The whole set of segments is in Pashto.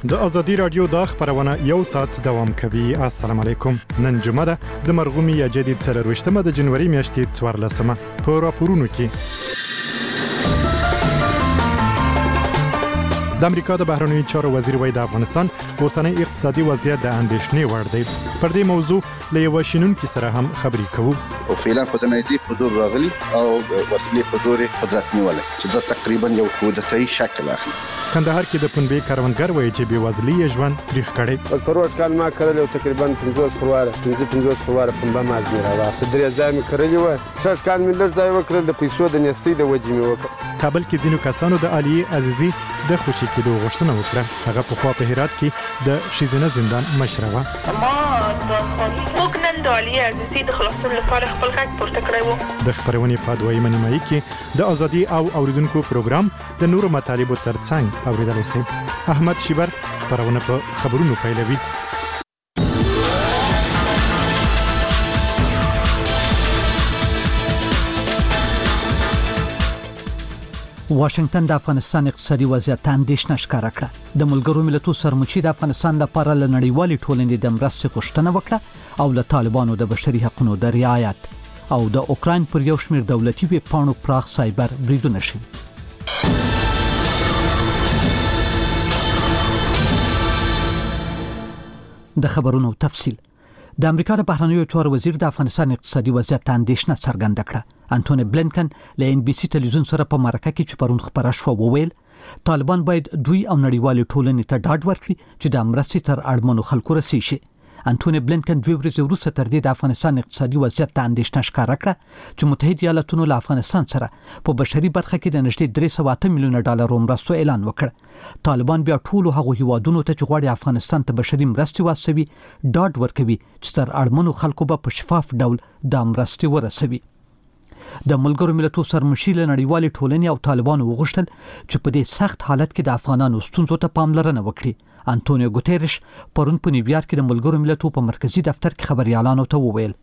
د ازادي رادیو د خبرونه یو ساعت دوام کوي. السلام علیکم. نن جمعه ده د مرغومی یا جدید 23 د جنوري میاشتې 14مه. په راپورونو کې د امریکا د بهرنیو چارو وزیر وایي د افغانستان اوسنی اقتصادي وضعیت د اندېښنې وړ دی. پر دې موضوع له یو شنونکي سره هم خبرې کوو. او فعلا په نایزي په دور راغلي او وسلې په دور قدرت نیولې چې دا تقریبا یو کودتایي شکل اخلي. کندهار کې د پنبې کاروانګر وایي چې بېوزلي ژوند تریخ کړي. پروژ کال ما کړل او تقریبا 50 خرواره پنبه مازنی راوخته. درې ځای مې کړلی و. شش کال مې لږ ځای وکړل د پیسو د نېستۍ د وجې مې وکړ. کابل کې ځینو کسانو د علي عزیزي د خوشي کېدو غوښتنه وکړه. هغه په خوا په هرات کې د شیزینه زندان مشره و. موږ نن د علي عزیزي د خلاصون لپاره خپل غږ پورته کړی و. د خبرونې په دویمه نیمایي کې د ازادي او اوریدونکو پروګرام د نورو مطالبو ترڅنګ اوریدلای شئ. احمد شیبر خبرونه په خبرونو پیلوي. واشنگټن د افغانستان اقتصادي وضعیت اندېښنه ښکاره کړه. د ملګرو ملتونو سرمچي د افغانستان لپاره له نړیوالې ټولنې د مرستې غوښتنه وکړه او له طالبانو د بشري حقوقو د رعایت او د اوکراین پر یو شمېر دولتي ویبپاڼو پراخ سایبر بریدونه شوي. د خبرونو تفصیل. د امریکا د بهرنیو چارو وزیر د افغانستان اقتصادي وضعیت اندېښنه څرګنده کړه. انټونی بلینکن له ان بي سي ټلویزیون سره په مرکه کې چې پرون خبره شوه وویل طالبان باید دوی او نړیوالې ټولنې ته ډاډ ورکړي چې د مرستې تر اړمنو خلکو رسي شي. انټونی بلینکن 2 ورځې وروسته تر دې د افغانستان اقتصادي وضعیت ته اندېښنه ښکاره کړه چې متحده ایالاتونو له افغانستان سره په بشري برخه کې د نږدې 308 میلیونه ډالر مرستو اعلان وکړ. طالبان بیا ټول هغو هیوادونو ته چې غواړي افغانستان ته بشري مرستې واستوي ډاډ ورکوي چې تر اړمنو خلکو به په شفاف ډول د مرستې ورسوي. د ملګرو ملتونو سرمشي له نړیوالې ټولنې او طالبانو وغوښتل چې په دې سخت حالت کې د افغانانو ستونزو ته پاملرنه وکړي. انټونیو ګوتيريش پرون په نیویارک کې د ملګرو ملتونو په مرکزی دفتر کې خبريالانو ته وویل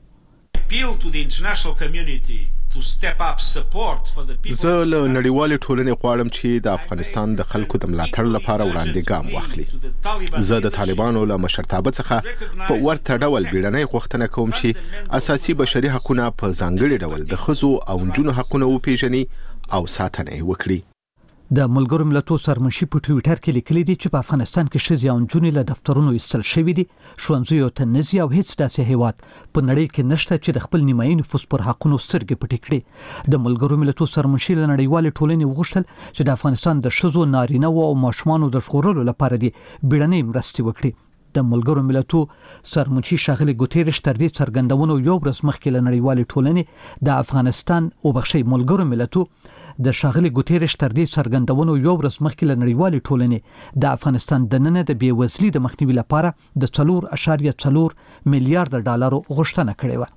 زه له نړیوالې ټولنې غواړم چې د افغانستان د خلکو د ملاتړ لپاره وړاندې ګام واخلي. زه د طالبانو له مشرتابه څخه په ورته ډول بیړنۍ غوښتنه کوم چې اساسي بشري حقوقونه په ځانګړي ډول د ښځو او نجونو حقوقونه وپیژني او ساتنه یې وکړي. د ملګرو ملتونو سرمنشي په ټویټر کې لیکلي دي چې په افغانستان کې ښځې او نجونې له دفترونو ایستل شوي دي. ښوونځیو ته نه ځي او هیڅ داسې هیواد په نړۍ کې نشته چې د خپل نیمایي نفوس پر حقونو سترګې پټې کړي. د ملګرو ملتونو سرمنشي له نړیوالې ټولنې وغوښتل چې د افغانستان د ښځو، نارینه‌و او ماشومانو د ژغورلو لپاره دي بیړنۍ مرستې وکړي. د ملګرو ملتونو سرمنشي ښاغلي ګوتيريش تر دې څرګندونو یو ورځ مخکې له نړیوالې ټولنې د افغانستان او بخښي ملګرو ملتونو د ښاغلي ګوتيريش تر دې څرګندونو یو ورځ مخکې له نړیوالې ټولنې د افغانستان د نن د بېوزلۍ د مخنیوي لپاره د 4.4 میلیارډ ډالرو غوښتنه کړې و.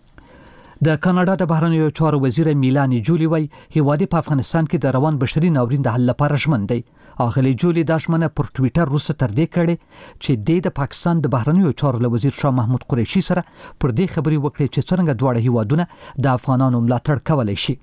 د کاناډا د بهرنیو چارو وزیر میلانی جولی وای هیواد په افغانستان کې د روان بشري ناورین د حل لپاره ژمن دی. اغلی جولی دا ژمنه پر ټویټر وروسته تر دې کړې چې د پاکستان د بهرنیو چارو له وزیر شاه محمود قریشي سره پر دې خبرې وکړي چې څنګه دواړه هیوادونه د افغانانو ملاتړ کولای شي.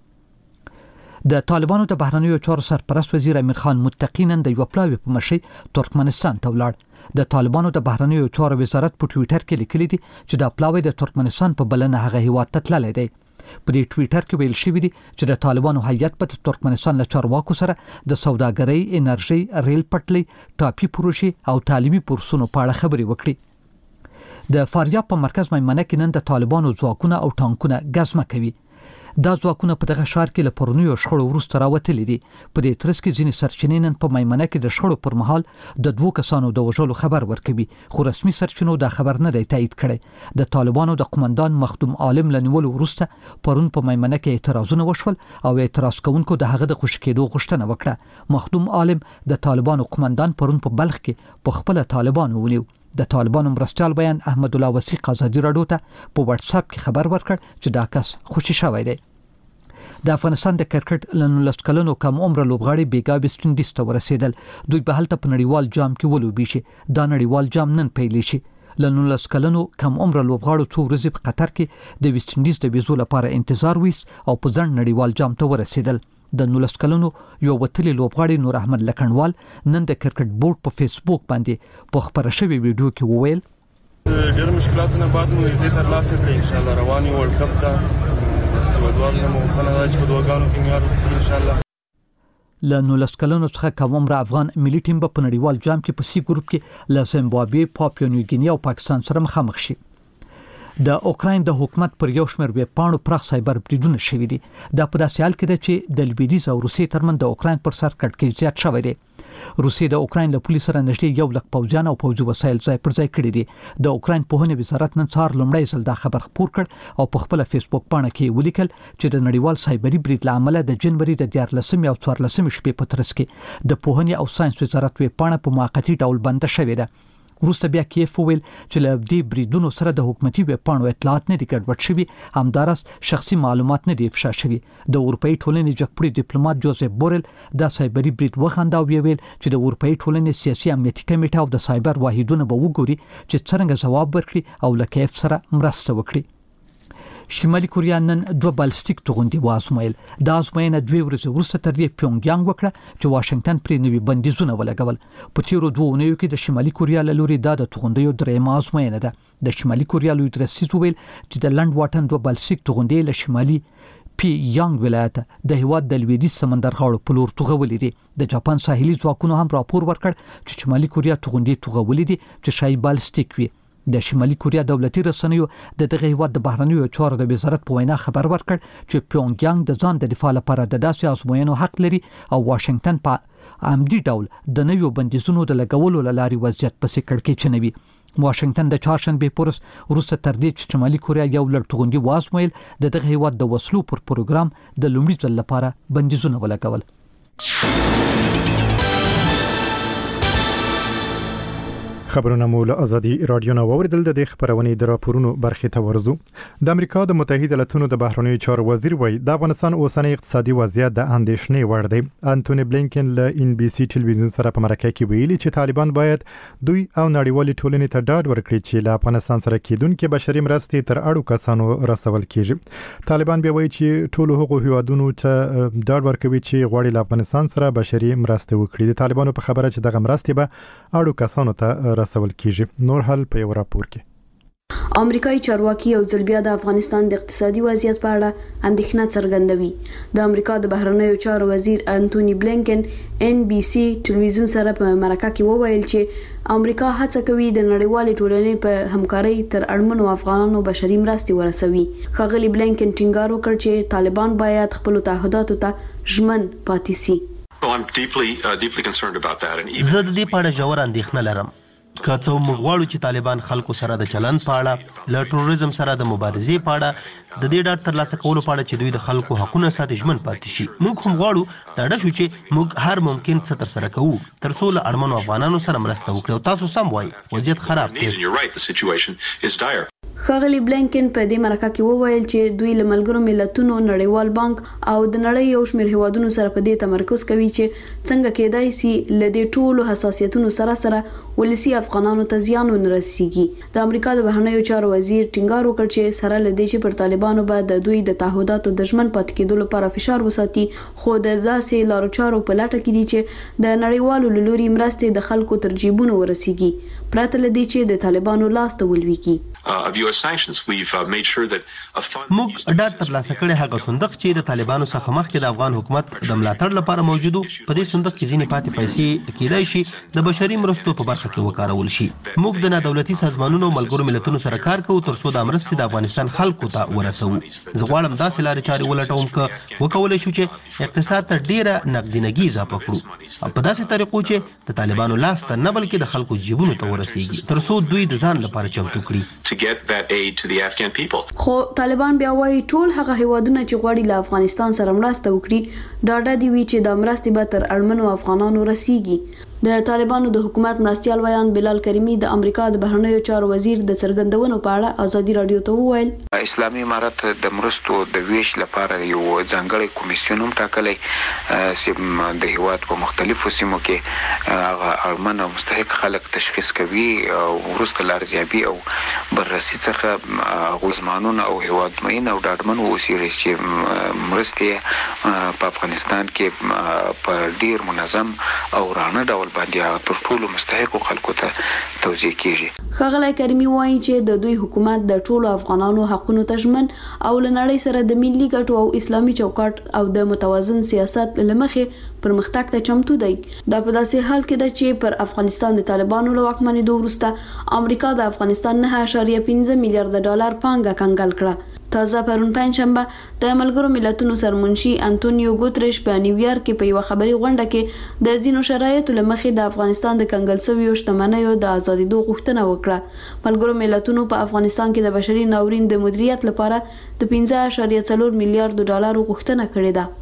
د طالبانو د بهرنیو چارو سرپرست وزیر امیر خان متقی نن د یو پلاوي په مشرۍ ترکمنستان ته ولاړ. د طالبانو د بهرنیو چارو وزارت په ټویټر کې لیکلي دي چې د پلاوي د ترکمنستان په بلنه هغه هیواد ته تللی دی. په دې ټویټر کې ویل شوی دی چې د طالبانو هیئت په ترکمنستان له چارواکو سره د سوداګرۍ، انرژي، ریل پټلۍ، ټاپي پروژې او تعلیمي پورسونو په اړه خبرې وکړي. د فاریاب په مرکز میمنه کې نن د طالبانو ځواکونه او ټانکونه ګزمه کوي. دا ځواکونه په دغه ښار کې له پرونیو شخړو وروسته راوتلي دي. په دې ترڅ کې ځینې سرچینې نن په میمنه کې د شخړو پر مهال د 2 کسانو د وژلو خبر ورکوي، خو رسمي سرچینو دا خبر نه دی تایید کړی. د طالبانو د قومندان مخدوم عالم له نیولو وروسته پرون په میمنه کې اعتراضونه وشول او اعتراض کوونکو د هغه د خوشي کېدو غوښتنه وکړه. مخدوم عالم د طالبانو قومندان پرون په بلخ کې په خپل طالبانو ونیو. د طالبانو مرستيال بیان احمد الله وثیق ازادي رادیو ته په واتس اپ کې خبر ورکړ چې دا کس خوشي شوی دی. د افغانستان د کرکټ له 19 کلنو کم عمر لوبغاړي بیګا ویسټ انډیز ته ورسېدل. دوی به هلته په نړیوال جام کې ولوبي شي. دا نړیوال جام نن پیل شي. له 19 کلنو کم عمر لوبغاړو څو ورځې په قطر کې د ویسټ انډیز د ویزو لپاره انتظار ویست او په ځنډ نړیوال جام ته ورسېدل. د 19 کلنو یو وتلی لوبغاړي نور احمد لکنوال نن د کرکټ بورډ په فیسبوک باندې په خبره شوی ویډیو کې وویل ډېر مشکلاتونه بعد مو یې تر لاسه کړی ان شاء الله رواني ورلد کپ ته سوادوالو مو په نړۍ کې په دوګانو کې معیار وساتي ان شاء الله. له 19 کلونو څخه کومره افغان ملي ټیم په نړیوال جام کې په سی ګروپ کې له زیمبابوې، پاپیا نیو ګینی او پاکستان سره مخامخ شي. د اوکراین د حکومت پر یو شمېر ویب پاڼو پراخ سایبر بریدونه شوي دي. دا په داسې حال کې ده چې د لویدیځ او روسیې ترمنځ د اوکراین پر سر کړکېچ زیات شوی دی. روسیې د اوکراین له پولیسو سره نږدې 1 لک پوځیان او پوځي وسایل ځای پر ځای کړي دي. د اوکراین پوهنې وزارت نن سهار لومړی ځل دا خبر خپور کړ او په خپل فیسبوک پاڼه کې ولیکل چې د نړیوال سایبري برید له امله د جنوري د 14 او 14 شپې په ترڅ کې د پوهنې او ساينس وزارت ویب پاڼه په موقتی ډول بند شوې ده. وروسته بیا کیف ویل چې له دې بریدونو سره د حکومتي ویب پاڼو اطلاعات نه دي ګډوډ شوي، همدارس شخصي معلومات نه دي افشا شوي. د اروپאי ټولنې جګپوړي ډیپلوماټ جوزف بورل دا سایبري برید وخندا او ویل چې د اروپאי ټولنې سیاسي امنیتي کمیټه او د سایبر واحدونه به وګوري چې څنګه ځواب ورکړي او له کیف سره مرسته وکړي. شمالي کوریا نن 2 بالستیک توغندي وازمایل. دا ازموینه 2 ورځې وروسته تر دې پیونګیانګ وکړه چې واشنگټن پرې نوي بندیزونه ولګول. په تیرو 2 اونیو کې د شمالي کوریا له لوري دا د توغندیو درېمه ازموینه ده. د شمالي کوریا لوی درسیز ویل چې د لند واټن 2 بالستیک توغندي له شمالي پی یانګ ولایت د هیواد د لویدیځ سمندر غاړو په لور توغولې دي. د جاپان ساحلي ځواکونو هم راپور ورکړ چې شمالي کوریا توغندي توغولې دي چې شای بالستیک وي. د شمالي کوریا دولتي رسنیو د دغه هیواد د بهرنیو چارو د وزارت په وینا خبر ورکړ چې پیونګیانګ د ځان د دفاع لپاره د داسې ازموینو حق لري او واشنگټن په عمدي ډول د نویو بندیزونو د لګولو لاري وضعیت پسې کړکېچ چنوي. واشنگټن د چهارشنبه پورس وروسته تر دې چې شمالي کوریا یو لړ توغندي وازمویل د دغه هیواد د وسلو پر پروګرام د لومړي ځل لپاره بندیزونه ولګول. خبرونه مو له ازادي رادیو نو اوریدل. د خبرونې د راپورونو برخې ته ورزو. د امریکا د متحده ایالاتونو د بهرنیو چارو وزیر وایي د افغانستان اوسنۍ اقتصادي وضعیت د اندېښنې وړ دی. انټونی بلینکن له ان بي سي ټلویزیون سره په مرکه کې ویلي چې طالبان باید دوی او نړیوالې ټولنې ته ډاډ ورکړي چې له افغانستان سره کېدونکې بشري مرستې تر اړو کسانو رسول کیږي. طالبان بیا وایي چې ټول هغو هیوادونو ته ډاډ ورکوي چې غواړي له افغانستان سره بشري مرستې وکړي. د طالبانو په خبره چې دغه مرستې به اړو کسانو ته رسول کیږي. نور حل په یو راپور کې امریکایي چارواکي یو ځل بیا د افغانستان د اقتصادي وضعیت په اړه اندېښنه څرګندوي. د امریکا د بهرنیو چارو وزیر انټونی بلینکن ان بي سي ټلویزیون سره په مرکه کې وویل چې امریکا هڅه کوي د نړیوالې ټولنې په همکارۍ تر اړمنو افغانانو بشري مرستې ورسوي. ښاغلي بلینکن ټینګار وکړ چې طالبان باید خپل تعهداتو ته ژمن پاتې شي. زه د دې په اړه ژور اندېښنه لرم. که څو موږ غواړو چې طالبان خلکو سره د چلند په اړه، له ټروریزم سره د مبارزې په اړه، د دې ډاډ ترلاسه کولو په اړه چې دوی د خلکو حقونه ساتي ژمن پاتې شي. موږ هم غواړو ډاډه شو چې موږ هر ممکن څه ترسره کوو تر څو له اړمنو افغانانو سره مرسته وکړو. تاسو سم وایي، وضعیت خراب دی. ښاغلي بلینکن په دې مرکه کې وویل چې دوی له ملګرو ملتونو، نړیوال بانک او د نړۍ یو شمېر هیوادونو سره په دې تمرکز کوي چې څنګه کېدای شي له دې ټولو حساسیتونو سره ولسی افغانانو ته زیان ونه رسیږي. د امریکا د بهرنیو چارو وزیر ټینګار وکړ چې سره له دې چې پر طالبانو به د دوی د تعهداتو د ژمن پاتې کېدو لپاره فشار وساتي، خو د داسې لارو چارو په لټه کې دي چې د نړیوالو له لوري مرستې د خلکو تر جیبونو ورسیږي، پرته له دې چې د طالبانو لاس ته ولويږي. موږ ډاډ ترلاسه کړی هغه صندوق چې د طالبانو څخه مخکې د افغان حکومت د ملاتړ لپاره موجودو. په دې صندوق کې ځینې پاتې پیسې کېدای شي د بشري مرستو په برخه کې وکارول شي. موږ د نادولتي سازمانونو او ملګرو ملتونو سره کار کوو تر څو د مرستې د افغانستان خلکو ته ورسوو. زه غواړم داسې لارې چارې ولټوم که وکولای شو چې اقتصاد ته ډیره نقدینګي اضافه کړو په داسې طریقو چې د طالبانو لاس ته نه بلکې د خلکو جیبونو ته ورسیږي تر څو دوی د ځان لپاره چمتو کړي. خو طالبان بیا وايي ټول هغه هیوادونه چې غواړي له افغانستان سره مرسته وکړي ډاډه دي وي چې د مرستې به تر اړمنو افغانانو رسیږي. د طالبانو د حکومت مرستيال ویان بلال کریمی د امریکا د بهرنیو چارو وزیر د څرګندونو په اړه ازادي رادیو ته وویل اسلامي امارات د مرستو د ویش لپاره یو ځانګړی کمیسیون هم ټاکلی چې د هیواد په مختلفو سیمو کې هغه اړمن او مستحق خلک تشخیص کوي او وروسته لارځيابي او بررسي څخه غوښمنونه او هیواد مین او ډاډمن اوسېږي چې مرستې په افغانستان کې په ډیر منظم او رانه ډول باندې تر ټولو مستحق خلکو ته توزیع کیږي. ښاغلی کریمی وایي چې د دوی حکومت د ټولو افغانانو حقوقو ته ژمن او لنړۍ سره د ملي ګټو او اسلامي چوکاټ او د متوازن سیاست لمخې پرمختګ ته چمتو دی. دا په داسې حال کې ده چې پر افغانستان د طالبانو له واکمنېدو وروسته امریکا د افغانستان 9.5 میلیارډ ډالر پانګه کنګل کړه. تازه پرون پنځشنبه د ملګرو ملتونو سرمنشي انټونیو ګوتریش په نیویارک کې په یو خبري غونډه کې د ځینو شرایطو لمخې د افغانستان د کنګل شویو شتمنیو د ازادېدو غوښتنه وکړه. ملګرو ملتونو په افغانستان کې د بشري ناورین د مدیریت لپاره د 15.4 میلیارډ ډالر غوښتنه کړې ده.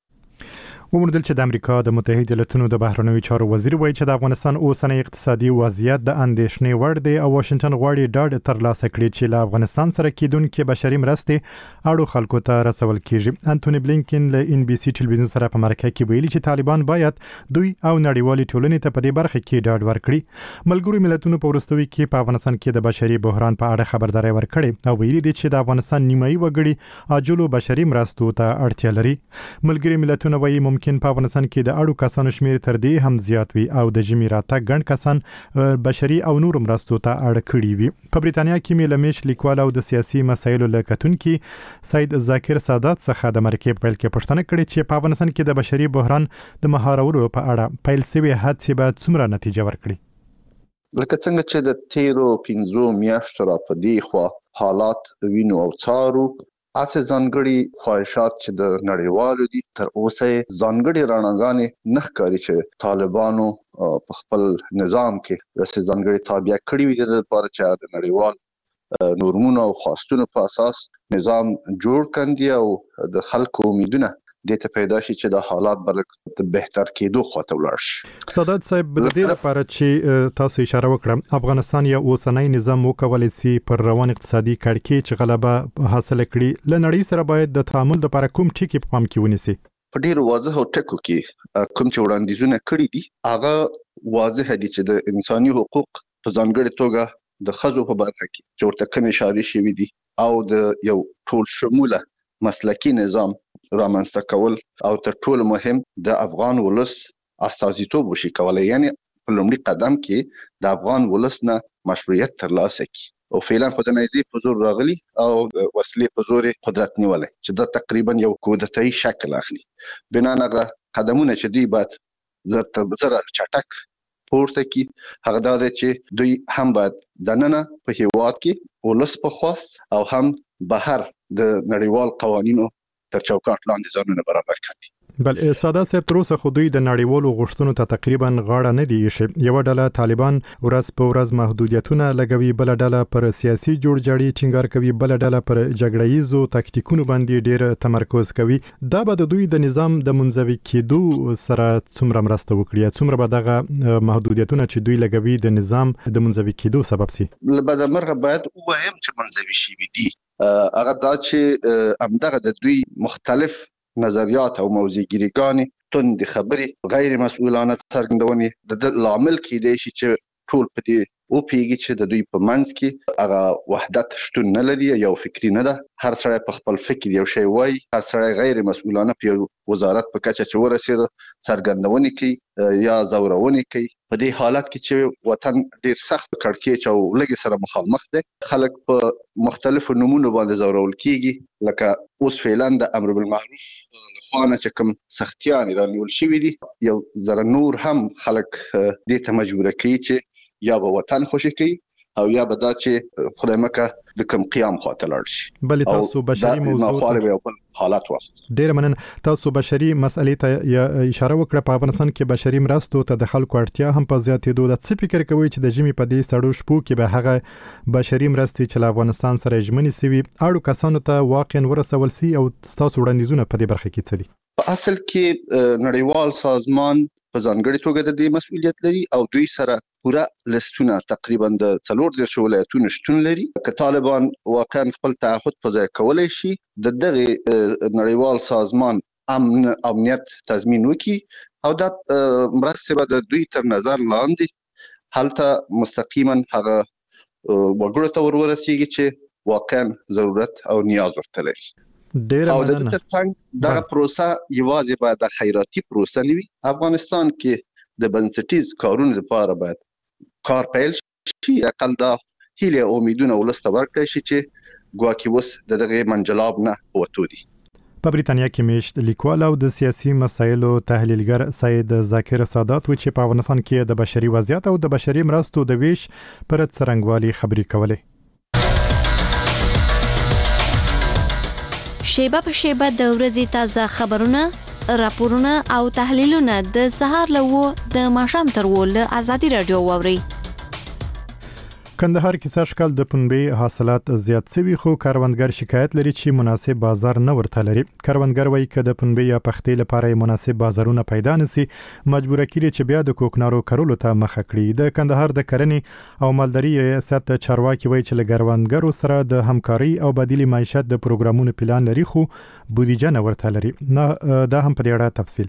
وموندل چې د امریکا د متحده ایالاتونو د بهرنیو چارو وزیر وایي چې د افغانستان اوسنی اقتصادي وضعیت د اندېښنې وړ دی او واشنگټن غواړي ډاډ ترلاسه کړي چې له افغانستان سره کېدونکې بشري مرستې اړو خلکو ته رسول کیږي. انټونی بلینکن له ان بي سي ټلویزیون سره په مرکه کې ویلي چې طالبان باید دوی او نړیوالې ټولنې ته په دې برخه کې ډاډ ورکړي. ملګرو ملتونو په وروستیو کې په افغانستان کې د بشري بحران په اړه خبرداري ورکړې او ویلي دي چې د افغانستان نیمایي وګړي عاجلو بشري مرستو ته اړتیا لري. ملګري ملتونه وایي ممکن په افغانستان کې د اړو کسانو شمیر تر دې هم زیات وي او د جمی راتګ ګڼ کسان بشري او نور مرستو ته اړ کړي وي. په بریتانیا کې میلمش لیکوال او د سیاسي مسایلو لکتونکي سید ذاکر سادات څخه د مرکې په پیل کې پوښتنه کړې چې په افغانستان کې د بشري بحران د مهارولو په اړه پیل شوی هڅې به څومره نتیجه ورکړي. لکه څنګه چې د تیرو 15 میاشتو را په دی خو حالات وینو او څارو اسه ځانګړي خواهشات چې د نړیوالو دي تر اوسه ځانګړي رڼاګانې نه ښکاري چې طالبانو په خپل نظام کې د ځانګړي تابع کړي وي د لپاره چې د نړیوال نورمونو او خواستونو په اساس نظام جوړ کړي او د خلکو امیدونه د ته پیدا شي چې د حالات بلک بهتر کېدو خواته ولاړ شي. سادات صاحب بل دې لپاره چې تاسو اشاره وکړه افغانستان یا اوسنۍ نظام وکولای شي پر روان اقتصادي کړکۍ چې غلبه حاصل کړي لنړۍ سره باید د تعامل لپاره کوم ټکي په پام کې ونیسي. په ډیر واضح او ټکو کې کوم چې وړاندیزونه کړي دي هغه واضح دي چې د انساني حقوق په ځانګړي توګه د خزو په برخه کې چې ورته کوم اشاره شوی دي او د یو ټول شموله مسلکی نظام رامنځته کول او تر ټولو مهم د افغان ولس استازیتوب وشي کولای یعنی په لومړي قدم کې د افغان ولس نه مشروعیت ترلاسه کړي او فعلا په دنيزي په زور راغلي او وسلې په زور قدرت نیولای چې دا تقریبا یو کودتایي شکل اخلي. بنا هغه قدمونه چې دوی بعد زره چټک پورته کی هغه دا چې دوی هم باید دننه په هیواد کې ولس په خواست او هم بهر د نړیوال قوانینو تر چوکاټ لاندې ځانونه برابر کړي. بل سادات صاحب تر اوسه خو دوی د نړیوالو غوښتنو ته تقریبا غاړه نه دی ایښې. یو ډله طالبان ورځ په ورځ محدودیتونه لګوي، بل ډله پر سیاسي جوړجاړي ټینګار کوي، بل ډله پر جګړه‌یزو تاکتیکونو باندې ډېر تمرکز کوي. دا به د دوی د نظام د منځوي کېدو سره څومره مرسته وکړي؟ څومره به دغه محدودیتونه چې دوی لګوي د نظام د منځوي کېدو سبب شي؟ لبد مرغه باید وایم چې منځوي شي دي هغه دا چې همدغه د دوی مختلف نظریات او موضوعګریګانې تند خبرې غیر مسؤلانه څرګندونې د لامل کېدای شي چې ټول په دې او پیږي چې د دوی په منځ کې هغه وحدت شتون نه لري، یو فکری نه ده، هر سړی په خپل فکر یو شی وایي، هر سړی غیر مسؤلانه په وزارت په کچه چې ورسېد څرګندونې کوي یا زورونې کوي. په دې حالت کې چې وطن ډیر سخت کړکېچ او لګي سره مخامخ دي، خلک په مختلفو نمونو باندې زورول کیږي، لکه اوس فعلا د امر بالمعروف لخوانه چې کوم سختیان رانیول شوی دي، یو زره نور هم خلک دې ته مجبور کوي چې یا به وطن خوشی کوي او یا به دا چې خدای مکه د کوم قیام خاطر لاړ شي. بل تاسو بشري موضوع حالات وخت ډیر منن تاسو بشري مسئلې ته اشاره وکړه. په افغانستان کې بشري مرستو ته د خلکو اړتیا هم په زیاتېدو ده. څه فکر کوي چې د جمی په دې سړو شپو کې به هغه بشري مرستې چې له افغانستان سره ژمنې سوي اړو کسانو ته واقعا ورسول سي او تاسو وړاندیزونه په دې برخه کې څه دي؟ په اصل کې نړیوال سازمان په ځانګړي توګه د دې مسؤلیت لري او دوی سره پوره لستونه تقریبا د 14 ولایتونو شتون لري که طالبان واقعا خپل تعهد په ځای کولای شي د دغه نړیوال سازمان امنیت تضمین وکړي او د مرستې به د دوی تر نظر لاندې هلته مستقیما هغه وګړو ته ورسیږي چې واقعا ضرورت او نیاز ورته لري. ډېر او د مننه. ترڅنګ دغه پروسه یوازې باید د خیراتي پروسه نه وي. افغانستان کې د بنسټیز کارونو لپاره باید کار پیل شي، اقل دا هیله او امیدونه ولسته ورکړي شي چې ګواکې اوس دغه منجلاب نه وته دي. په بریتانیا کې میشت لیکوال او د سیاسي مسایلو تحلیلګر سید ذاکر سادات و چې په افغانستان کې د بشري وضعیت او د بشري مرستو د ویش پر څرنګوالي خبرې کولې. شیبه په شیبه د ورځې تازه خبرونه، راپورونه او تحلیلونه د سهار له د ماښام تر له آزادي رادیو واوري. کندهار کې سږکال د پنبې حاصلات زیات شوي خو کاروانګر شکایت لري چې مناسب بازار نه ورته لري. کاروانګر وایي چې د پنبې یا پختې لپاره مناسب بازارونه پیدا نشي، مجبور کیږي چې بیا د کوکنارو کرلو ته مخه کړي. د کندهار د کرنې او مالداري ریاست چارواکي وایي چې کاروانګرو سره د همکاري او بدیل معیشت د پروګرامونو پلان لري خو بودیجه نه ورته لري. نه دا هم په دې اړه تفصیل.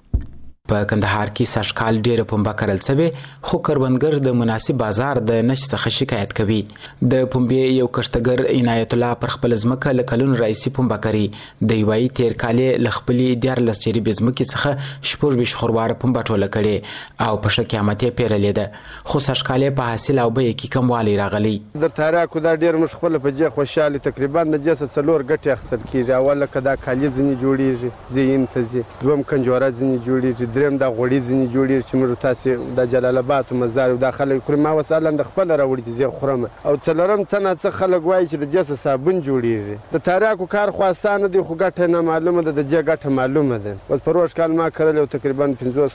په کندهار کې سږکال ډېر پنبه کرل شوی خو کروندګر د مناسب بازار د نشته څخه شکایت کوي. د پنبې یو کښتګر عنایت الله پر خپل ځمکه له کلونو راځي پنبه کوي. د یوې تیر کالې ل خپلې 14 جریبې ځمکې څخه شپږ به خروار پنبه ټوله کړي او په شکه قیامت پیرلې ده خو سږکال په حاصل او به کې کموالی راغلی. د تاریخ دا ډېر مشخصه په جې خوشاله تقریبا د جسد څلور غټي اخسل کیږي. اوله کدا کالي ځنی جوړیږي زین تزي دوم کنجوره ځنی جوړیږي دریم دا غوړي ځنی جوړیږي چې موږ تاسو د جلال آباد مزار داخله کړم ما وساله د خپل راوړي زی خورم او څلورم څنګه څه خلک وایي چې د جسد صابون جوړیږي. د تاریخ کار خو آسان دي خو ګټه نه معلومه ده، د جې ګټه معلومه ده. او پروش کال ما کړل تقریبا 50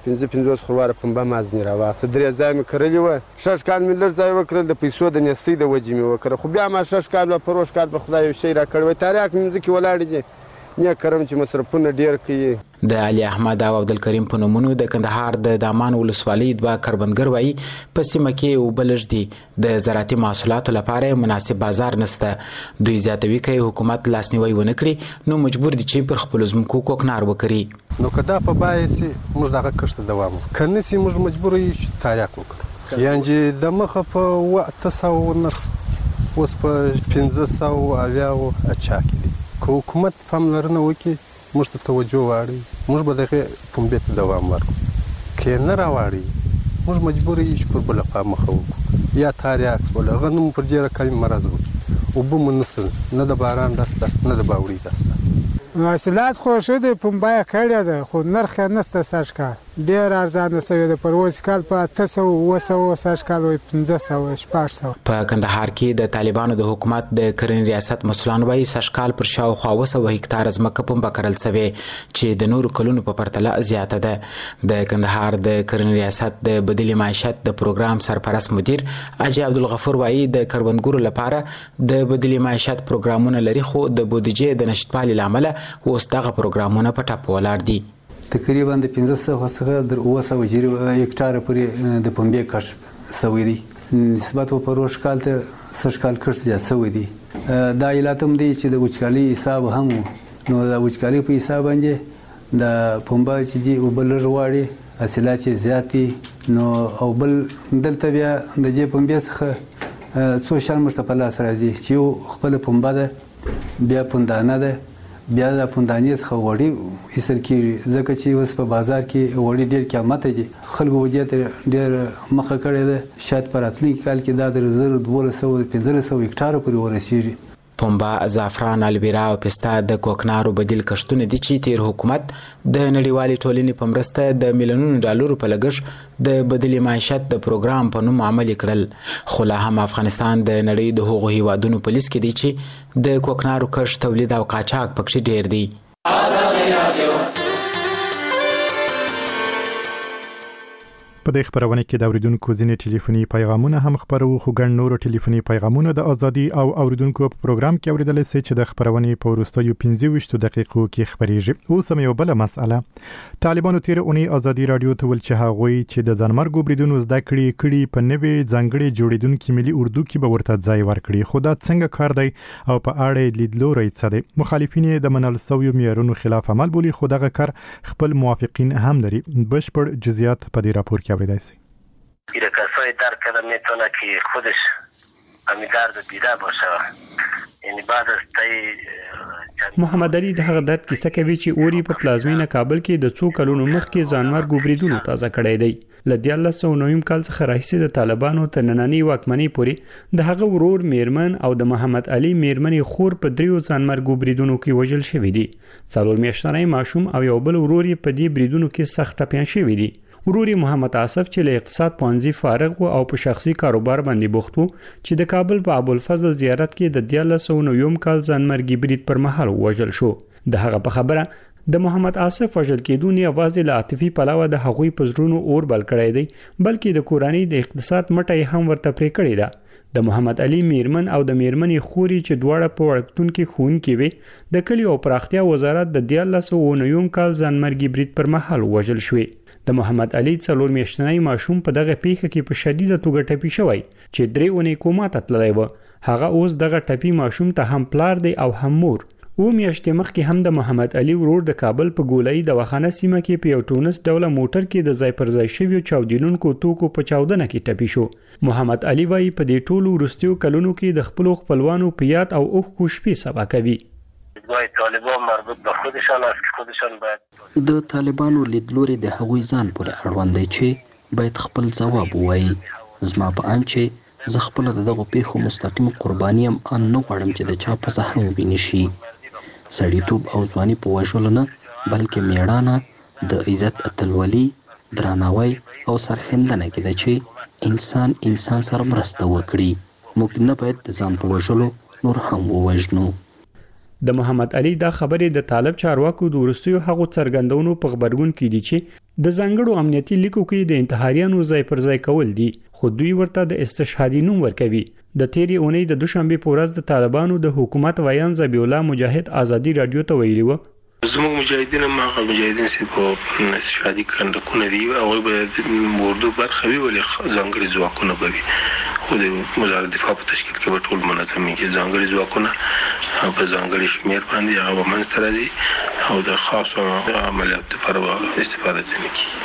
خرواره پنبه مازنی راوخت درې ځای مې کړلی و. شش کال مې لږ ځای وکړل د پیسو د نستۍ د وجې مې وکړ خو بیا ما شش کال په پروش کال په خدای یو شی را کړو. تاریخ مې ځکه ولاړ دي نه کرم چې مصرفونه ډیر کوي. د علي احمد او عبدالکریم په نومونو د کندهار د دامان ولسوالۍ دوه کروندګر وایي په سیمه کې وبلج دي د زراعتي محصولاتو لپاره مناسب بازار نشته. دوی زیاتوي کوي حکومت لاسنیوي ونه کړي نو مجبور دي چې پر خپل زمکو کوکنار وکړي. نو کدا په بایسي موږ دغه کښت دوام کنه سي موږ مجبور یو تاریخ وکړو یعنی د مخه په وخت سو نرخ اوس په 1500 اویاو اچاکي که حکومت پاملرنه وکړي موږ ته توجه واړي موږ به دغه پنبې ته دوام ورکړو. که نه راواړي موږ مجبور یو چې پر بل خوا مخه وکړو یا تاریخ ولا غنم پر جره کمی مرز وکړي او به منسل نه د باران دسته نه د باوري دسته حاصلات خو شوه پنبه کړی ده خو نرخ نسته سږکال ډېر ارزانه شوی د پروز کال په 800 سږکال وي 1500 په کندهار کې د طالبانو د حکومت د کرنې ریاست مسولان وایي سږکال پر شاوخوا 200 هکتار ځمکه پنبه کرل شوې چې د نورو کلونو په پرتله زیاته ده. د کندهار د کرنې ریاست د بدیل معیشت د پروګرام سرپرست مدیر اجي عبدالغفور وایي د کروندګرو لپاره د بدیل معیشت پروګرامونه لري خو د بودیجې د نشټوالي لامل اوس دغه پروګرامونه په ټاپو ولاړ دي. تقریبا د 1500 څخه در 200 هکتار پورې د پنبې کښت شوی دی. نسبت په پروش کال ته سږکال کښت زیات شوی دی. دا علت هم دی چې د وچکالي حساب هم نو د وچکالي په حساب باندې د پنبه چې دی او بل رواړي حاصلات زیات دي نو او بل دلته بیا د دې پنبې څخه څو شان مرته په لاس راځي چې خپل پنبه ده بیا پندانه ده بیا د پوندانې څخه وړي ایسل کېږي ځکه چې اوس په بازار کې وړي ډېر قیمت دي خلکو وجه ته ډېر مخه کړې ده شاید په راتلونکي کال کې دا د 1200 هکتار پورې ورسېږي. پنبه، زعفران، الویرا او پسته د کوکنارو بدیل کښتونه دي چې تیر حکومت د نړیوالې ټولنې په مرسته د میلیونونو ډالرو په لګښت د بدیل معیشت د پروګرام په نوم عملي کړل. خو لا هم افغانستان د نړۍ د هغو هیوادونو په لیست کې دی چې د کوکنارو کښت، تولید او قاچاق پکې ډیر دی. په دې خبرونه کې د اوریدونکو ځینې ټلیفوني پیغامونه هم خبرو خو ګڼ نور ټلیفوني پیغامونه د ازادي او اوریدونکو په پروګرام کې اوریدل شي چې د خبرونه په وروستیو 15 دقیقو کې خبريږي. اوس هم یو بل مسأله طالبانو تیر اونۍ ازادي رادیو ته ول چې هغوی چې د ځانمرګ بریدونو زده کړي په نوې ځانګړي جوړیدونکو ملي اردو کې به ورته ځای ورکړي. خو دا څنګه کار دی او په اړه لیدلوري څه دي؟ مخالفین د منل سویو معیارونو خلاف عمل بولي، خو دغه کار خپل موافقین هم لري. بشپړ جزئیات په دې راپور این کسایی درک کرده میتونه که خودش همی درد دیده باشه. یعنی بعد از محمد علي د هغه درد کیسه کوي چې اوري په پلازمینه کابل کې د 2 کلونو مخکې ځانمرګ بریدونو تازه کړی دی. ل 1990 کال څخه راهیسې د طالبانو تر نننۍ واکمنۍ پورې د هغه ورور میرمن او د محمد علي میرمنې خور په 3 ځانمرګ بریدونو کې وژل شوی دي. 4 میاشتنی ماشوم او یو بل ورور یې په دې بریدونو کې سخت ټپیان شوی دي. ورور محمد عاصف چې له اقتصاد پوهنځي فارغ او په شخصي کاروبار باندې بوخت وو چې د کابل په ابوالفضل زیارت کې د 1990 کال ځانمرګي برید پر مهال وژل شو. د هغه په خبره د محمد عاصف وژل کېدو نه یوازې له عاطفي پلوه د هغوی په زړونو اور بل کړی دی، بلکې د کورنۍ د اقتصاد مټه هم ورته پرې کړې ده. د محمد علي میرمن او د میرمنې خوري چې دواړه په وړکتون کې ښوونکې وي د کلي او پراختیا وزارت د 1990 کال ځانمرګي برید پر مهال وژل شوی. د محمد علي 4 میاشتنی ماشوم په دغه پیښه کې په شدیده توګه ټپي شوی چې 3 اونۍ کوما ته تللی و. هغه اوس دغه ټپي ماشوم ته هم پلار دی او هم مور. و میاشتې مخکې هم د محمد علي ورور د کابل په ګولۍ دواخانه سیمه کې په یو ټونس ډوله موټر کې د ځای پر ځای شویو چاودېدونکو توکو په چاودنه کې ټپي شو. محمد علي وايي په دې ټولو وروستیو کلونو کې د خپلو خپلوانو په یاد او اوښکو شپې سبا کوي. طالبان مربوط به خودشان است که خودشان باید د طالبانو لیدلوري د هغوی ځان پورې اړوند دی چې باید خپل ځواب ووایي. زما په ان چې زه خپل دغه پیښو مستقیم قرباني ام ان نه غواړم چې د چا په زخم ویني شي. سړیتوب او ځواني په وژلو نه بلکې میړانه د عزت اتلولي درناوی او سرښندنه کې ده چې انسان سره مرسته وکړي. موږ نه باید د ځان په وژلو نور هم ووژنو. د محمد علي دا خبرې د طالب چارواکو د وروستیو هغو څرګندونو په خبرګون کې دي چې د ځانګړو امنیتي لیکو کې د انتحاریانو ځای پر ځای کول دي، خو دوی ورته د استشهادي نوم ورکوي. د تیرې اونۍ د دوشنبه په ورځ د طالبانو د حکومت ویان ذبیح الله مجاهد ازادي رادیو ته ویلي و زموږ مجاهدین هغه مجاهدین چې په استشهادي کندکونه دي او به د اردو برخه وي ولې ځانګړي ځواکونه به وي. خو د وزارت دفاع په تشکیل کې به ټول منظم وي، ځانګړي ځواکونه په ځانګړي شمیر باندې هغه به منځته راځي او د خاصو عملیاتو لپاره استفاده ځنې کیږي.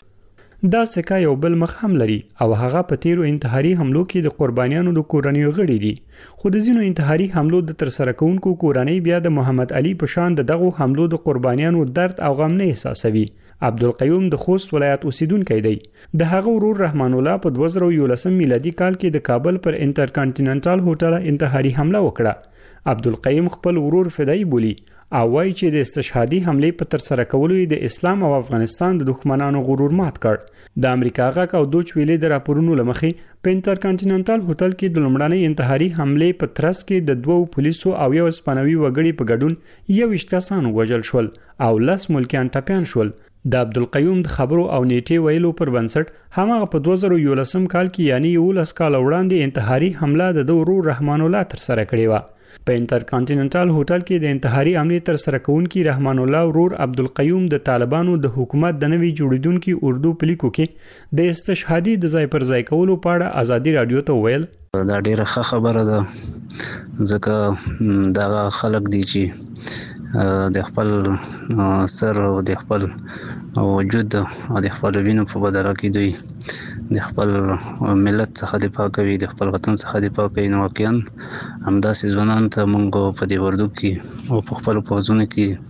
دا سکه یو بل مخ هم لري او هغه په تیرو انتحاري حملو کې د قربانیانو د کورنیو غړي دي. خو د ځینو انتحاري حملو د ترسره کوونکو کورنۍ بیا د محمد علي په شان دغه حملو د قربانیانو درد او غم نه احساسوي. عبدالقیوم د خوست ولایت اوسیدونکی دی. د هغه ورور رحمان الله په 2011 میلادي کال کې د کابل پر انټرکانټیننټال هوټل انتحاري حمله وکړه. عبدالقیوم خپل ورور فدایي بولی او وایي چې د استشهادي حملې په ترسره کولو د اسلام او افغانستان د دښمنانو غرور مات کړ. د امریکا غاک او دوچ ویلې د راپورونو لمخې په انټرکانټیننټال هوټل کې د لومړنۍ انتحاري حملې په ترڅ کې د 2 پولیسو او یو اسپانوي وګړي په ګډون 21 کسان وژل شول او 10 ملکیان ټپیان شول. د عبدالقیوم د خبرو او نیټې ویلو پر بنسټ هماغه په 2011 کال کې یعنی 11 کال وړاندې انتحاري حمله د ورور رحمان الله ترسره کړې و. په انټرکانټیننټال هوټل کې د انتحاري حملې ترسره کوونکي رحمان الله ورور عبدالقیوم د طالبانو د حکومت د نوي جوړیدونکي اردو پلیکو کې د استشهادي د ځای پر ځای کولو په اړه ازادي رادیو ته ویل دا ډیره ښه خبره ده ځکه دا خلک دي چې د خپل سر او د خپل وجود او د خپل وینو په بدله کې دوی د خپل ملت څخه دفاع کوي، د خپل وطن څخه دفاع کوي. نو واقعا همداسې ځوانان ته موږ په دې وردو کې او په خپل پوځونو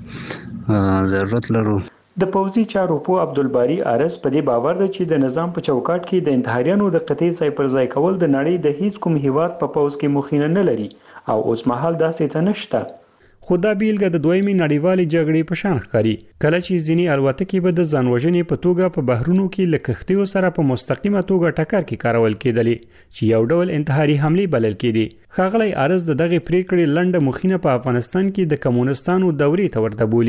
کې ضرورت لرو. د پوځي چارو په عبدالباری ارس په دې باور ده چې د نظام په چوکاټ کې د انتحاریانو د قطعي ځای پر ځای کول د نړۍ د هیڅ کوم هیواد په پوځ کې مخینه نه لري او اوس مهال داسې ته نشته. خو دا بیلګه د دویمې نړیوالې جګړې په شان ښکاري کله چې ځینې الوتکې به د ځانوژنې په توګه په بحرونو کې له کښتیو سره په مستقیمه توګه ټکر کې کارول کېدلې چې یو ډول انتحاري حملې بلل کېدې. ښاغلی ارز د دغې پریکړې لنډه مخینه په افغانستان کې د کمونستانو دورې ته ورته بولي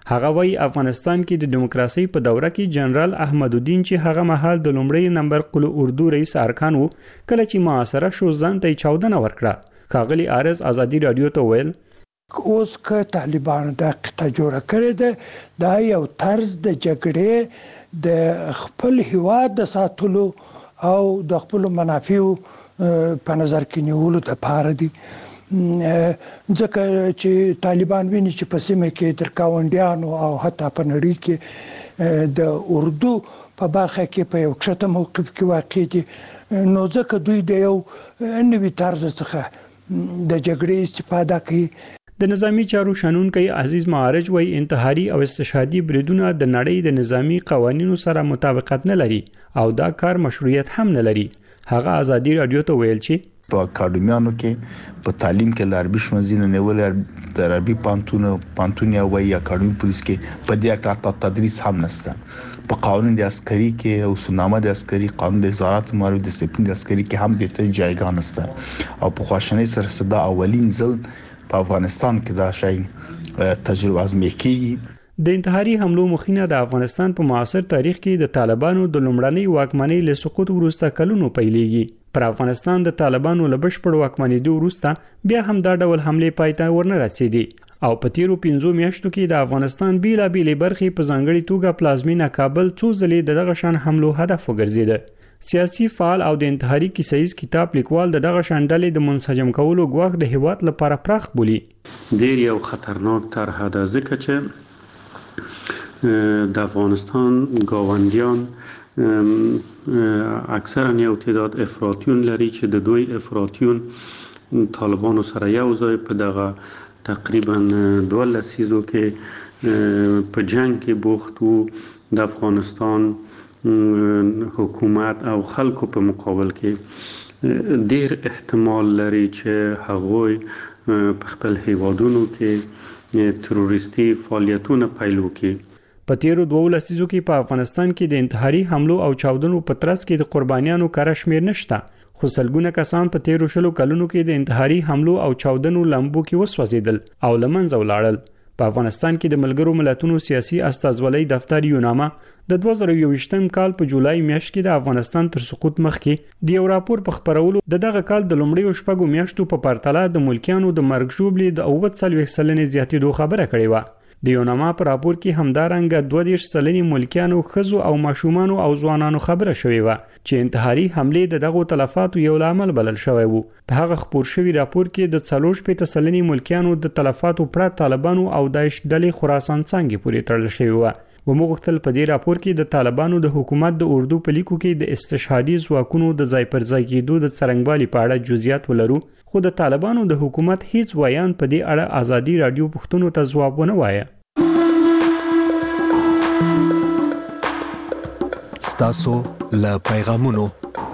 هغه وایي افغانستان کې د دیموکراسي په دوره کې جنرال احمد الدین چې هغه مهال د لومړی نمبر قل اردو رئیس ارکان وو کله چې معاصره شو ځان ته چاودنه ورکړه. ښاغلي عارض ازادي رادیو ته ویل اوس که طالبانو د قطه جوړه کړې ده دا یو طرز د جګړې د خپل هیواد د ساتلو او د خپل منافعو په نظر کې نیولو لپاره دي. ځکه چې طالبان ویني چې په سیمه کې تر کاونډیانو او حتی په نړۍ کې د اردو په برخه کې په یو کښته موقف کې واقع دي، نو ځکه دوی د یو نوي طرز څخه د جګړې استفاده کوي. د نظامی چارو شنونکي عزیز معارج وایي انتحاري او استشهادي بریدونه د نړۍ د نظامی قوانینو سره مطابقت نه لري او دا کار مشروعیت هم نه لري. هغه ازادي رادیو ته ویل چې په اکاډمیانو کې په تعلیم کې د عربي ښوونځي نه نیول د عربي پانتون یا وایي اکاډمي پولیس کې په دې اړه تدریس هم نشته. په قانون د عسکري کې او سنامه د عسکري قانون د وزارت امور د ډیسپلین د عسکري کې هم د ته جایګاه نشته او په خواشنۍ سره صدا اولین ځل په افغانستان کې دا شی تجربه ازمایي کیږي. د انتحاري حملو مخینه د افغانستان په معاصر تاریخ کې د طالبانو د لومړنۍ واکمنۍ له سقوط وروسته کلونو پیلېږي. پر افغانستان د طالبانو له بشپړ واکمنېدو وروسته بیا هم دا ډول حملې پای ته ورنه رسېدې او په تیرو 5 میاشتو کې د افغانستان بیلابېلې برخې په ځانګړې توګه پلازمینه کابل څو ځلې دغه شان حملو هدف وګرځېده. سیاسي فعال او د انتحاري کیسیز کتاب لیکوال دغه شان ډلې د منسجم کولو غوښ د هیواد لپاره پراخ بولي. ډېر یو خطرناک طرح ده ځکه چې د افغانستان ګاونډیان اکثرا یو تعداد افراطیون لري چې د دوی افراطیون طالبانو سره یو ځای په دغه تقریبا 12 لسیزو کې په جنگ کې بوخت وو. د افغانستان حکومت او خلکو په مقابل کې ډیر احتمال لري چې هغوی په خپل هیوادونو کې تروریستي فعالیتونه پیل وکړي. په تیرو 2 لسیزو کې په افغانستان کې د انتحاري حملو او چاودنو په ترڅ کې د قربانیانو کره شمیر نشته، خو سلګونه کسان په تیرو 20 کلونو کې د انتحاري حملو او چاودنو لمبو کې وسوځیدل او لمنځه ولاړل. په افغانستان کې د ملګرو ملتونو سیاسي استازولۍ دفتر یوناما د 2021 کال په جولای میاشت کې د افغانستان تر سقوط مخکې د یو راپور په خبرولو دغه کال د لومړیو شپږو میاشتو په پرتله د ملکیانو د مرګ ژوبلې د 40 سلنې زیاتېدو خبره کړې و. د یوناما په راپور کې همدارنګه 22 سلنې ملکیانو خزو او ماشومانو او ځوانانو خبره شوې و چې انتحاري حملې د دغه تلفاتو یو لامل بلل شوی وو. په هغه خبر شوی راپور کې د 40 سلنې ملکیانو د تلفاتو پر طالبانو او داعش ډلې خراسان څنګه پورې تړل شوی و. ومغتل په دې راپور کې د طالبانو د حکومت د اردو په لیکو کې د استشهادي ځواکونو د ځای پر ځای کېدو د څرنګوالي په اړه جزئیات ولرو، خو د طالبانو د حکومت هیڅ ویان په دې اړه ازادي رادیو پښتنو ته ځواب ونه وایه. ستاسو له پیغامونو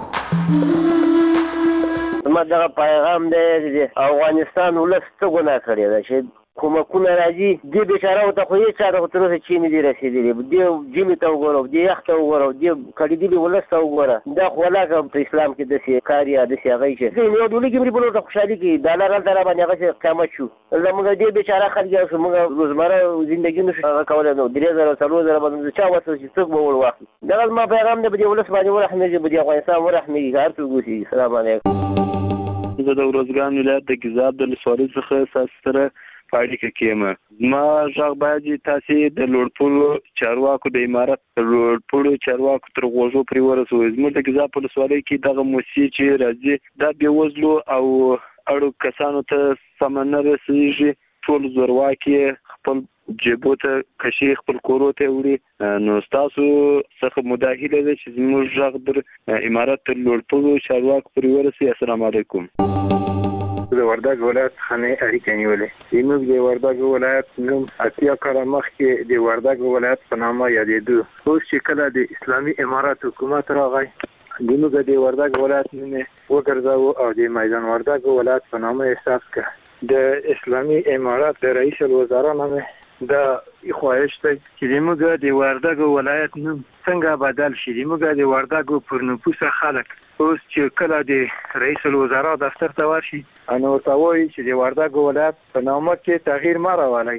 ما دا پیغام دی افغانستان ولس ته ګناه کړی ده چې کومکونه راځي دې بیچاره ته خو هیڅ چا ته تر اوسه چی نه دي رسېدلي. دې جیمې ته وګوره، دې یخ ته وګوره، دې کړېدلي ولس ته وګوره. دا خو ولاکه په اسلام کې داسې کار یا داسې هغه شي یو ډولۍ کې بلو ته خوشحالي کوي دا الله هلته را باندې هغسې قیامت شو. زموږ دې بیچاره خلک شو موږ روزمره زندګي نشو هغه کولی نو 3000 4000 باندې چا وسه چې څوک به ور واخلي. دغه زما پیغام دی په دې ولس باندې ورحمېږي، په دې افغانستان ورحمېږي، هر څوک اوسېږي. السلام علیکم. زه د ارزګان ولایت د ګیزاب د ولسوالۍ څخه ستاسو سره په اړیکه کې یم. زما غږ باید تاسې د لوړپوړو چارواکو د امارت د لوړپوړو چارواکو تر غوږو پرې ورسوئ. زموږ د ګیزاب په ولسوالۍ کې دغه موسسې چې راځي دا بېوزلو او اړو کسانو ته سمه نه رسېږي. ټول زورواکي خپل جیبو ته کشي خپل کورو ته وړي. نو ستاسو څخه مدا هیله ده چې زموږ غږ در امارت تر لوړپوړو چارواکو پرې ورسوي. السلام علیکم. د وردګ ولایت څخه اړیکه نیولې. زموږ د وردګ ولایت نوم اتیا کاله مخکې د وردګ ولایت په نامه یادېده. اوس چې کله د اسلامي امارت حکومت راغی زموږ د وردګ ولایت نوم وګرځاوه او د میدان وردګ ولایت په نامه احساس کړ. د اسلامي امارت د رئیس الوزرا نامه دا خواهش دی چې زموږ د وردګ ولایت نوم څنګه بدل شي. زموږ د وردګ پر نفوسه خلک اوس چې کله د رئیس الوزرا دفتر ته ورشي نو ورته وایي چې د وردګ ولایت په نامه کې تغییر مه راولئ.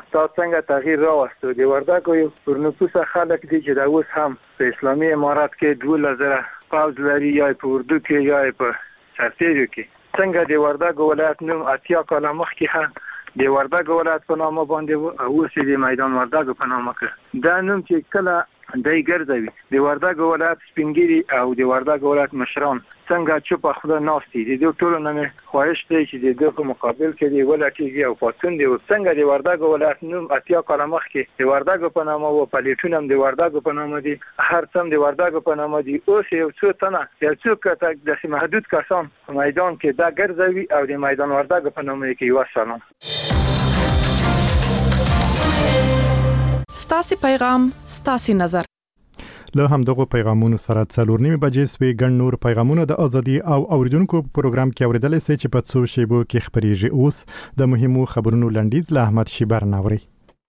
تاسو څنګه تغییر راوستو د وردګو یو پر نفوس خلک دي چې دا اوس هم په اسلامي امارات کې 2000 پاوز لري یا په اردو کې یا په سرتیرو کې څنګه د وردګو ولایت نوم اتیا کاله مخکې هم د وردګو ولایت په نامه باندې او اوس د میدان وردګو په نامه کې دا نوم چې کله دای ګرځوي د وردګو ولایت سپینګيري او د وردګو ولایت مشران څنګه چې په خپل ناستي د دې ټولو نه خواهش دی چې د دې په مقابل کې دی ولټيږي او پاتون دی څنګه د وردګو ولایت نوم اتیا کاله مخکې د وردګو په نامه او پلیټونم د وردګو په نامه دي هر څم د وردګو په نامه دي اوس یو څو تنه یو څو کته د محدود کسان په میدان کې دا ګرځوي او د میدان وردګو په نامه کې یو سلام ستاسي پیغام ستاسي نظر له همدغه پیغامونو سره 4:30 بجې سوي ګڼ نور پیغامونه د ازادي او اوریدونکو پروګرام کې اوریدل سي چې په څو شیبو کې خبريږي اوس د مهمو خبرونو لنډیز له احمد شیبر ناوري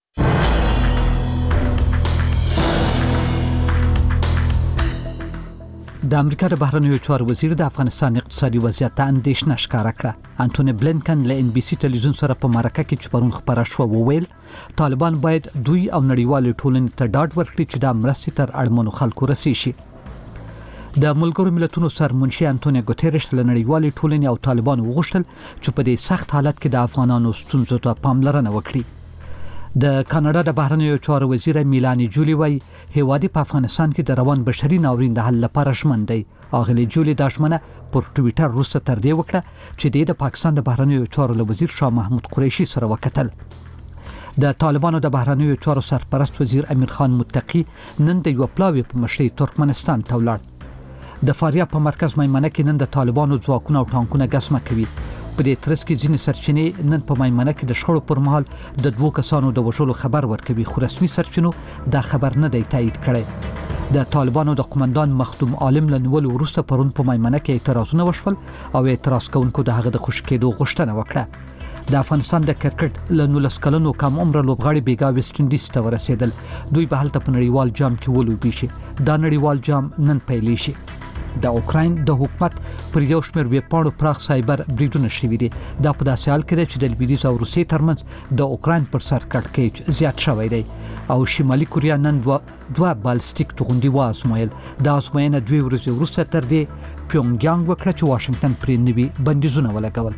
د امریکا د بهرنیو چارو وزیر د افغانستان اقتصادي وضعیت ته اندېښنه ښکاره کړه. انټونی بلینکن له ان بي سي ټلویزیون سره په مرکه کې چې پرون خبره شو وویل طالبان باید دوی او نړیوال ټولنې ته ډاډ ورکړي چې د مرستې تر اړمنو خلکو رسي شي. د ملګرو ملتونو سرمنشي انټونی ګوتيريش له نړیوال ټولنې او طالبان وغوښتل چې په دې سخت حالت کې د افغانانو ستونزو ته پاملرنه وکړي. د کاناډا د بهرنیو چارو وزیر میلانی جولی وای هیوادي په افغانستان کې د روان بشري ناورین د حل لپاره ژمن دی. اغلی جولی د ژمنه پر ټوئیټر وروسته تر دې وکړه چې د پاکستان د بهرنیو چارو وزیر شاه محمود قریشي سره وکتل. د طالبانو د بهرنیو چارو سرپرست وزیر امیر خان متقی نن د یو پلاوی په مشرۍ ترکمنستان ته ولاړ. د فاریاب په مرکز میمنه کې نن د طالبانو ځواکونه او ټانکونه ګسمه کوي. په دې ترڅ کې ځینې سرچینې نن په میمنه کې د شخړو پر مهال د دوه کسانو د وژلو خبر ورکوي خو رسمي سرچینو دا خبر نه دی تایید کړی. د طالبانو د قومندان مخدوم عالم له نیولو وروسته پرون په میمنه کې اعتراضونه وشول او اعتراض کوونکو د هغه د خوشی کېدو غوښتنه وکړه. د افغانستان د کرکټ له 19 کلنو کم عمر لوبغاړي بیګا ویسټ انډیز ته ورسېدل. دوی به هلته په نړیوال جام کې ولوبي شي. دا نړیوال جام نن پیلې شي. د اوکراین د حکومت پر یو شمېر ویبپاڼو پراخ سایبر بریدونه شوي دي. دا په داسې حال کې ده چې د لویدیځ او روسیې ترمنځ د اوکراین پر سر کړکېچ زیات شوی دی او شمالي کوریا نن دوه بالستیک توغندي وازمویل. دا ازموینه 2 ورځې وروسته تر دې پیونګیانګ وکړه چې واشنگټن پرې نوي بندیزونه ولګول.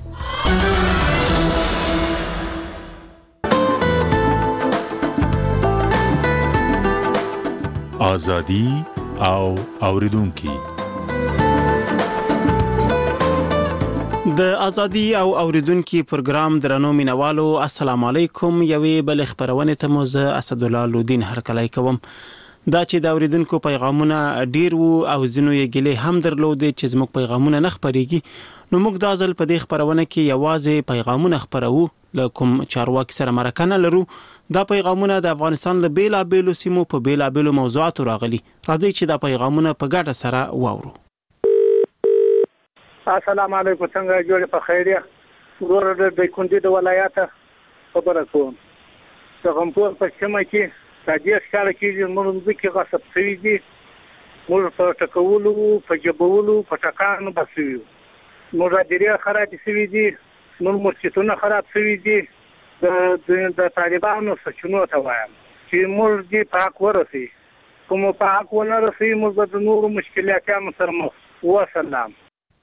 ازادي او اوریدونکو د ازادي او اوریدونکو پروګرام درنو مینوالو السلام علیکم. یوې بل خبرونه ته مو زه اسد الله لودین هرکلی کوم. دا چې د اوریدونکو پیغامونه ډیر وو او زینو یې ګلې هم درلودې چې زموږ پیغامونه نه خبريږي نو موږ د ازل په دې خبرونه کې یوازې پیغامونه خبرو لکم چارواکي سره مرکه نه لرو. دا پیغامونه د افغانستان له بیلابېلو سیمو په بیلابېلو موضوعاتو راغلي. راځي چې دا پیغامونه په ګډه سره واورو. السلام علیکم څنګه جوړ په خیریه ورور د کندې د ولایت خبره کوم. څنګه په پښتمه کې تاجیک ښکار کېږي موږ کې غصب شوی دي موږ په ټکولو په جبولو په ټکانو بسوي موږ راځي خراب شوی دي موږ مرشتونه خراب شوی دي د طالبانو سچونو ته وایم چې موږ دې پاک ورسي کوم پاک ونه رسي موږ د نورو مشکلاتونو سره مخ وسلام.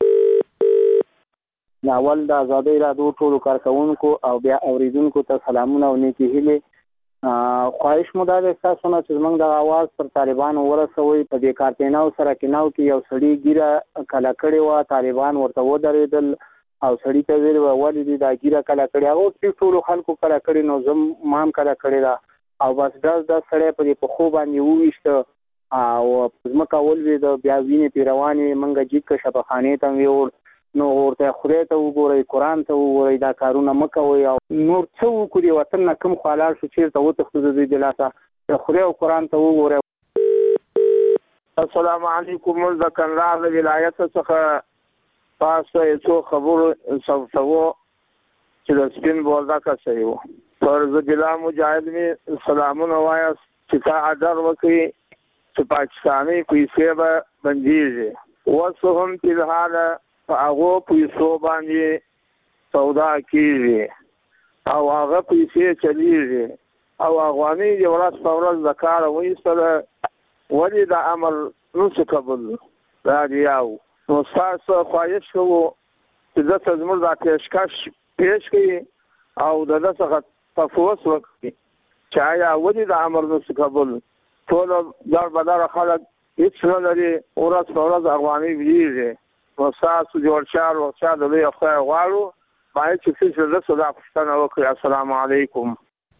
ناول د آزادۍ رادیو ټولو کارکونکو او بیا اوریدونکو ته سلامونه او نیکی هیله. خواهش مو دا ده تاسو نه چې موږ د आवाज پر طالبان ورسوي. په دې کارتیناو سره کیناو کې یو سړی ګیره کلا کړي وا طالبان ورته ودرېدل او سړی ته ویل ولې دا ګیره کلا کړي او چې ټول خلکو کلا کړي نو زم مام کلا کړي دا او بس دا سړی په دې په خو باندې وښته او زمکا ولوي د بیا وینې پیرواني منګه جګ شپخانه ته ویور نو ورته خدای ته وګورئ قرآن ته وګورئ دا کارونه مکوئ او نور څه وکړي وطن نه کوم خلال شو چیرته وتښتو د دې دلاسه خدای او قرآن ته وګورئ. السلام علیکم د کندهار ولایت څخه تاسو یو خبر سوتو چې د سپین بولدا کا صحیح وو پر ضلع مجاهد می سلامونه وایا چې تا اډر وکي چې پاکستاني پیسې به بنديږي وسهم په حال هغه پیسو باندې سودا کیږي او هغه پیسې چلیږي او افغاني د ورځ په ورځ د کار وایستله ولې د امر نشو قبول دا دی نو تاسو خواهش کوو چې دغه زموږ د پیشکش پیش کړي او دغه څخه تفوس وکړي چې آیا ولې د امر نشو قبول ټول دار بدار خلک هیڅ نه لري ورځ په ورځ افغاني ویږي نو تاسو جوړ شار او چا د لوی خدای غواړو باید چې څه د صدا پښتنه وکړي. السلام علیکم.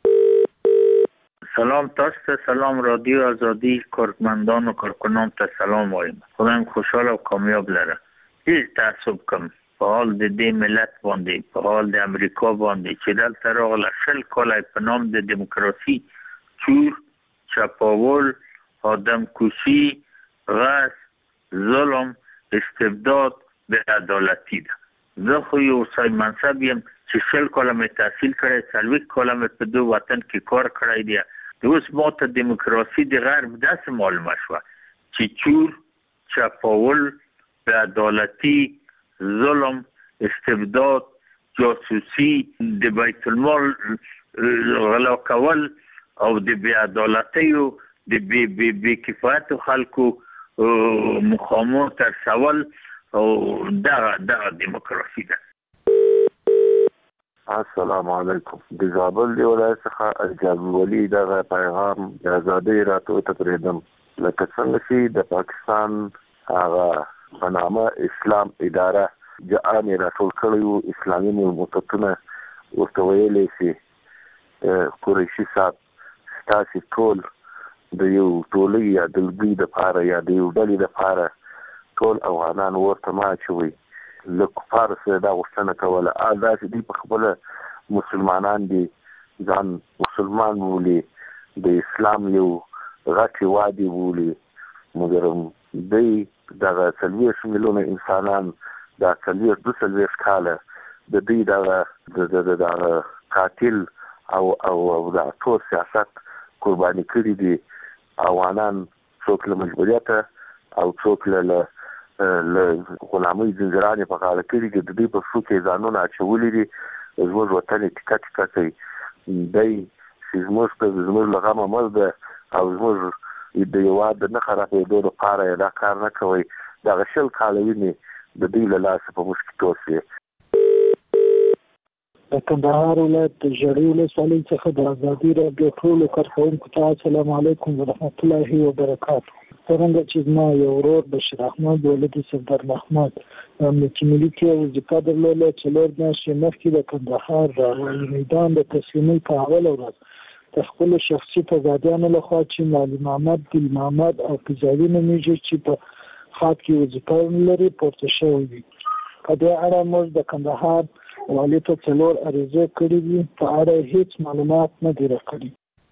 سلام تاسو ته، سلام رادیو آزادی کارمندان و کارکنان ته سلام وایم. خدایم خوشحال و کامیاب لره. هیڅ تعصب کم په حال د دې ملت باندې، په حال د امریکا باندې چې دلته راغله 20 کاله په نام د دیموکراسي چور، چپاول، آدم کشی، غصب، ظلم، استبداد، بې عدالتي ده. زه خو یو سای منصب یم چې 20 کاله مې تحصیل کړی، 40 کاله مې په دو وطن کې کار کړی دی. اوس ما ته دیموکراسي د غرب داسې معلومه شوه چې چور، چپاول، بې عدالتي، ظلم، استبداد، جاسوسي، د بیت المال غلا کول او د بې عدالتیو د بې کفایتو خلکو مخامو ترسول او دغه دیموکراسي ده. السلام علیکم. د زابل دی ولایت څخه جابر ولی دغه پیغام د ازادۍ راته تقریبا لکه څنګه چې د پاکستان هغه په نامه اسلام اداره جامع راټول کړیو اسلامي مؤسسونه ورته ویلې چې قریشي صاحب تاسو ټول د یو ټولي یا د لګي د پاره یا د یو ډلې د پاره ټول افغانان ورته ماچوي لکه فارس دا وستنه کوله دا چې دی په خپل مسلمانان دي ځان مسلمان بولي د اسلام یو غټي وادي بولي مګر دی دغه 30 میلیونه انسانان دا 32 کاله د دې دغه قاتل او د ټول سیاست قرباني کړی دي افغانان څوک له مجبوریت او څوک له غلامي زنجیرانه په غاړه کړی دي د دې په څو کې ځانونه اچولې دي زموږ وطن ټیکټ کوي دای زموږ لغمه مرده او زموږ د یو د نه خرابېدو لپاره دا کار نه کوي دا غشل کالوینه د دې له لاسه په مشکل توسي. د کندهار ولایت د جړی ولسوالۍ څخه د ازادي راډیو ټولو کارکوونکو ته السلام علیکم ورحمت الله وبرکاته. څنګه چې ما یو ورور بشیر احمد ولید صدر محمد امنیتي ملي کې وظیفه درلوده 4 میاشتې مخکې د کندهار میدان د تسلیمۍ په اوله ورځ د خپل شخصي تضادیانو لخوا چې معلم محمد ګل محمد او فضالي نومیږي چې په خاط کې وظیفه لري پورته شوی دي. په دې اړه موږ د کندهار والي ته 4 عریضې کړې دي په اړه هیڅ معلومات نه دي راکړي.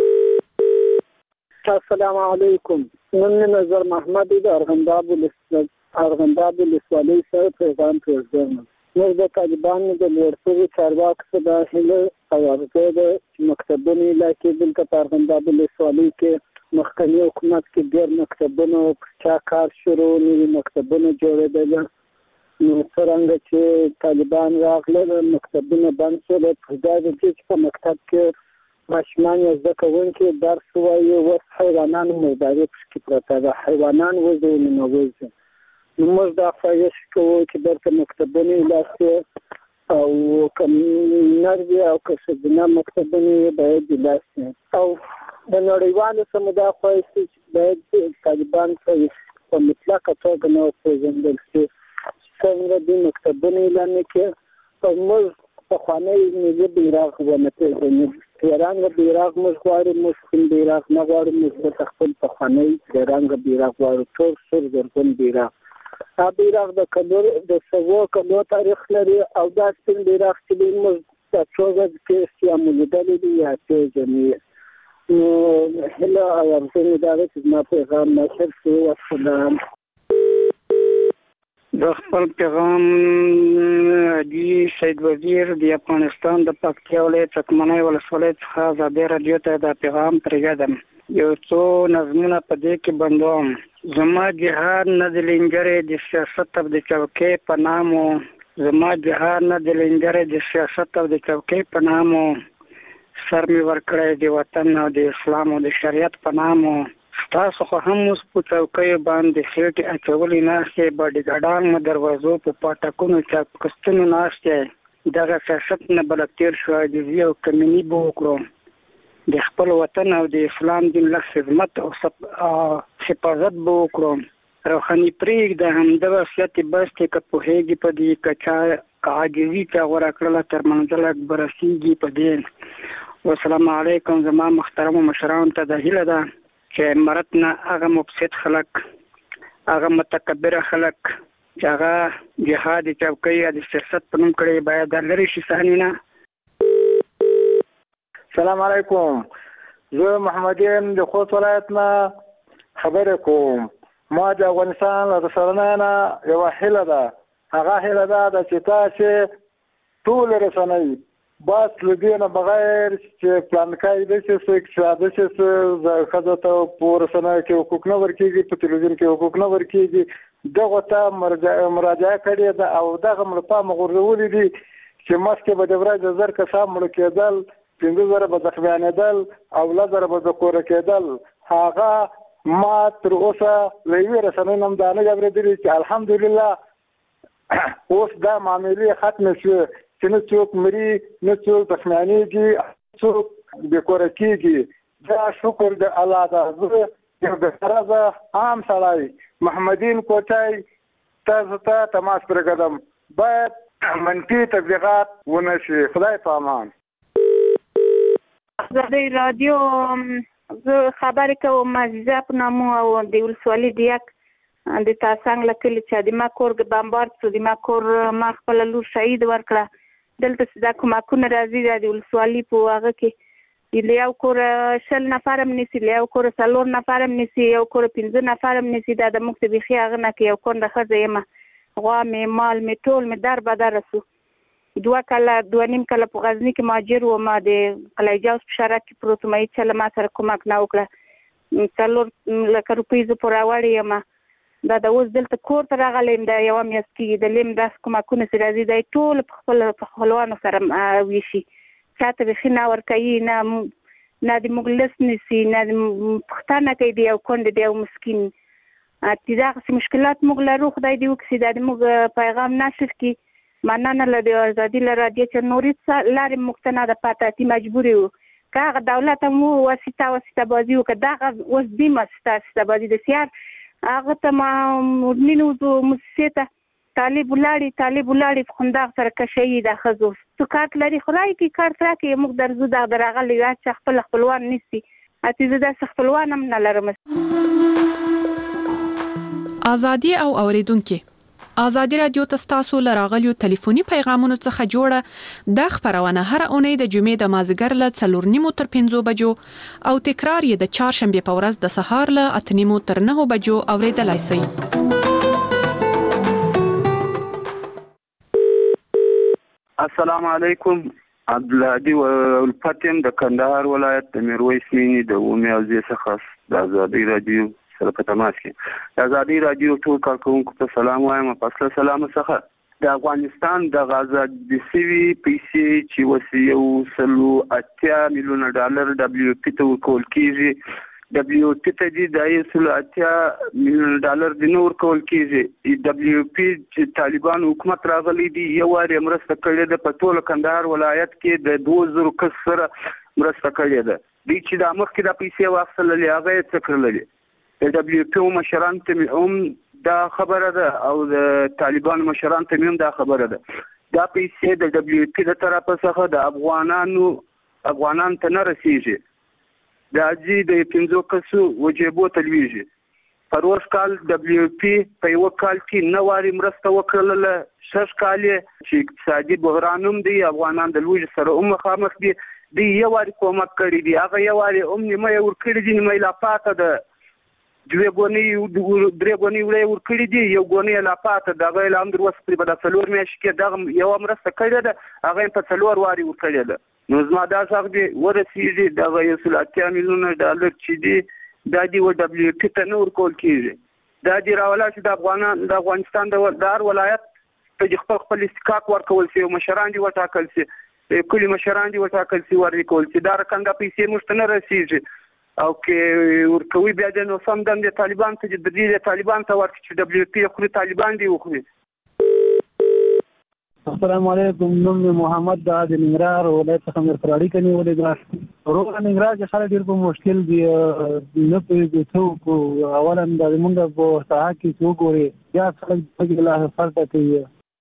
السلام علیکم. نن نظر محمد د ارغنداب ولسوالۍ سره پیغام پرېږدم. موږ د طالبانو د لوړپوړو چارواکو څخه د هیله او ارزو د مکتبونو علاقې دلته په ارغنداب ولسوالۍ کې مخکني حکومت کې ډېر مکتبونه چا کار شروع نوي مکتبونه جوړېدل. نو څرنګه چې طالبان راغلل مکتبونه بند شول په ځای د چې په مکتب کې ماشومان زده کوونکي درس وایي اوس حیوانانو مرداري پکې پرته ده حیوانان وځي نو وځي. نو موږ دا خواهش کوو چې دلته مکتبونه علاقې او کوم نردي او کسبنه مکتبونه باید علاقې او د نړیوالو سمدا خواهش چې باید طالبان په مطلقه توګه نه پیژندل شي څنګه د مکتبونو اعلان کې او موږ په خوانې ملي بیرغ ونه پیژنو رنګ بیرغ موږ غواړو موږ کوم بیرغ نه غواړو موږ د خپل په خوانې رنګ بیرغ غواړو تور سور زرغون بیرغ دا بیرغ د کلور د سوو کلو تاریخ لري او دا سپین بیرغ چې موږ د څوګه کې استعمال دي یا پیژنې نو هله او ارزو دا چې ما پیغام نشر شو والسلام. د خپل پیغام دی سید وزیر د افغانستان د پکتیا ولایت تکمنۍ ولسوالۍ څخه ازادي راډیو ته دا پیغام پرېږدم. یو څو نظمونه په دې کې بندوم. زما جهاد نه د لنګرې د سیاست او د چوکۍ په نامو زما جهان نه د لنګره د سیاست او د چوکۍ په نامو سر می ورکړی د وطن او د اسلام او د شریعت په نامو. تاسو خو هم اوس په چوکۍ باندې خېټې اچولې ناستې، باډیګارډان مو دروازو په پاټکونو چاپکستونو ناستې. دغه سیاست نه بل تیر شو، عاجزي او کمیني به وکړو، د خپل وطن او د اسلام دین لږ خدمت او حفاظت به وکړو. روحاني پرېږده همدغه وصیت بس دی که پوهېږي په دې که عاجزي چا غوره کړله تر منزل اکبر رسېږي په دې. والسلام علیکم. زما محترمو مشرانو ته د هیله ده چې مرد نه هغه مفسد خلک، هغه متکبره خلک چې هغه جهاد چوکۍ یا د سیاست په نوم کړی باید لرې شي صحنې نه. سلام علیکم. زه محمد یم د خوست ولایت نه خبرې کوم. ما د افغانستان له رسنیو نه یوه هیله ده، هغه هیله ده چې تاسې ټول رسنۍ بس له دې نه بغیر چې پلانکای داسې څه اقتصادي څه ښځو ته په رسنیو کې حقوق نه ورکېږي، په تلویزیون کې حقوق نه ورکېږي، دغو ته مراجعه کړې ده او دغه مړه پامه غورځولي دي چې مخکې به د ورځې 1000 کسان مړه کېدل، 15,000 به زخمیانېدل او 10,000 به د کوره کېدل. هغه ما تر اوسه له یوې رسنۍ نه هم دا نه دي اورېدلي چې الحمدلله اوس دا معاملې ختمې شوې چې نه څوک مري، نه څوک زخمیانېږي، څوک بې کوره کېږي. دا شکر د الله ده. زه یو بېغرضه عام سړی محمدین کوټی تاسو ته تماس پرېږدم، باید منفي تبلیغات ونه شي. خدای په امان. آزادی رادیو زه خبرې کوم عزیزه په نامو او د ولسوالۍ د یک د تاسنګ له کلي چې د ما کور بمبارد شو، د ما کور ما خپله لور شهید ورکړه. دلته چې دا کومکونه راځي د ولسوالۍ په هغه کې له یو کور 20 نفر هم نیسي، له یو کور 4 نفر هم نیسي، یو کور 15 نفر هم نیسي. دا د موږ ته بیخي هغه نه کې یو کونډه ښځه یم، غوا مې مال مې ټول مې در بدر سو. 2 کاله 2.5 کاله په غزني کې ماجر و، ما د قلعه جوز په شارع کې پروت وم، هېچا له ما سره کومک نه وکړه. 4 لکه روپۍ زه پورې راوړې یم. دا د اوس دلته کور ته راغلی یم، دا یوه میاشت کېږي. د لیم داسې کومکونه چې راځي دا ټول په خپلوانو سره ویشي، چاته بیخي نه ورکوي، نه د موږ لس نیسي، نه د پوښتنه کوي د یو کونډې د یو مسکین. چې دغسې مشکلات موږ لرو، خدای دې وکړي دا د موږ پیغام نشر کړي. مننه له د ازادي له رادیو چې نورې لارې موږ ته نه ده پاته، چې مجبور یو که هغه دولت هم واسطه بازي وکړه. دغه اوس دې واسطه بازي د سیار هغه ته مدمنو موسسې ته طالب ولاړې په همدغه سره کشوي د ښځو. څه کارت لري خدای کې کارت راکړي، موږ درځو دغه راغلی چې خپلوان نیسي. چې زه داسې خپلوان هم نه لرم. ازادي او اوریدونکو ازادي رادیو تاسو له راغلیو ټلیفوني پیغامونو څخه جوړه د خبرونه هر اونۍ د جمعې د مازیګر له 4:30 تر 5 بجو او تکرار یې د چهارشنبه په ورځ د سهار له 8:30 تر 9 بجو اوریدلای شئ. السلام علیکم. عبدالهادي ولپتیم د کندهار ولایت د میرویس مینی د اومي او زی څخه د ازادي رادیو سره په تماس کې. د ازادي رادیو ټول کارکونکو ته سلام وایم. په سلام څخه د افغانستان د آزادي سوي پیسې چې وسیو 180 میلیون ډالر WFP ته ورکول کیږي. WFP ته د 180 میلیون ډالر د نور ورکول کیږي. WFP چې طالبان حکومت راغلي دي یو واری مرسته کړې ده په ټول کندهار ولایت کې د 2000 کس سره مرسته کړې ده. دوی چې د مخکې د پیسې واخیستلې هغه یې څه کړلې. د WFP مشران ته هم دا خبره ده او د طالبان مشران ته هم دا خبره ده. دا پیسې د WFP د طرفه څخه د افغانان ته نه رسیږي. د اجي د 15 کسو وجيبو تلويږي. پروس کال WFP په یو کال کې 9 واری مرسته وکړله، 6 کال چې اقتصادي بحرانوم دی افغانان د لوی سره مخامخ دي. دی یو واری کومک کړی دی، هغه یو واری نیمه ور کړی دی، نیمه لا پاته ده. درې غونې وړې ور کړی دي، یو غونې لا پاته دغه اعلان در وس په د 4 میاشتې کې دغه یو مرسته کړې ده، هغه په 4 واری ور کړی ده. نو زما دا څنګه دی ورسېږي دغه 180 میلیون ډالر چې دی د دې WFP ته نور کول کیږي. دا دی راولا چې د افغانستان د هر ولایت ته خپل استحقاق ورکول شي، مشران دي وټاکل شي، کلی مشران دي وټاکل شي، ورکول شي. دا رقم د پیسې موږ ته نه رسیږي او کې ورکوي بیا د نو سم د طالبان ته د دې طالبان ته ورکړي چې دبليو پی خو طالبان دی وخوري. السلام علیکم، نوم محمد د ننګرهار ولایت څخه مې فراری کني ولې دا روغه ننګرهار چې خلک ډېر په مشکل دي نه پېږي څوک اولا د موږ په ساحه کې څوک وري یا خلک په لا فرق کوي.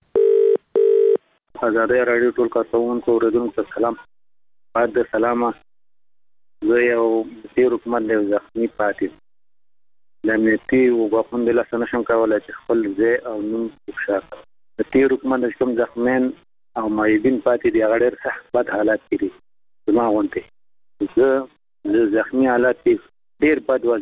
آزادۍ رادیو ټول کارکونکو اوریدونکو ته سلام. بعد سلامه زه یو تیر حکومت له زخمی پاتې د امنیتي وګړو د لاسه نشم کولای چې خپل ځای او نوم وښایم. د تیر حکومت د کوم زخمین او مایدین پاتې دی هغه ډېر سخت بد حالات دي. زما غونډې زه زخمی حالات ډېر بد